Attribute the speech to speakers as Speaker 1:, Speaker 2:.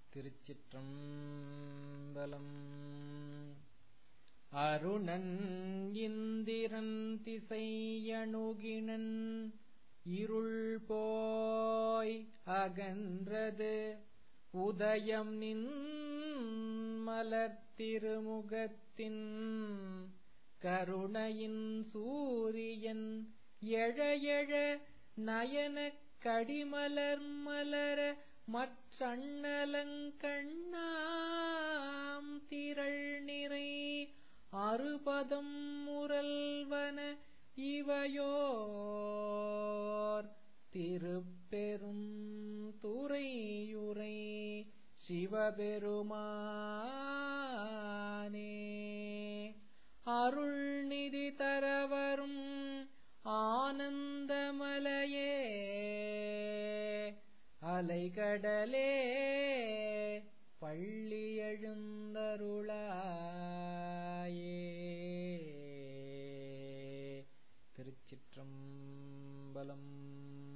Speaker 1: திருச்சிற்றம்பலம். அருணன் இந்திரன் திசையணுகினன் இருள் போய் அகன்றது உதயம் நின் மலர்த்திருமுகத்தின் கருணையின் சூரியன் எழ எழ நயனக் கடிமலர் மலர மற்றண்ணலங்கண்ணாம் திரள் நிறை அறுபதம் முரல்வன இவையோர் திருப்பெரும் துறையுரை சிவபெருமானே. அருள்நிதி தரவரும் ஆனந்தமலையே, அலைகடலே பள்ளி எழுந்தருளாயே. திருச்சிற்றம்பலம்.